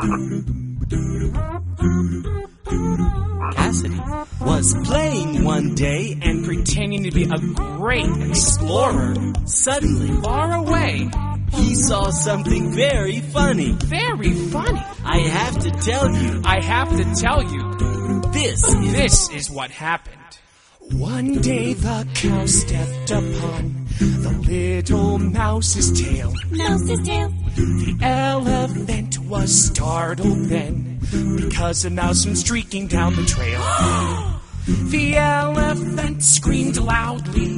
Cassidy was playing one day and pretending to be a great explorer. suddenly Far away. he saw something very funny. Very funny. I have to tell you, I have to tell you, this is what happened. One day the cow stepped upon the little mouse's tail. Mouse's tail. The elephant was startled then, because a mouse went streaking down the trail. The elephant screamed loudly.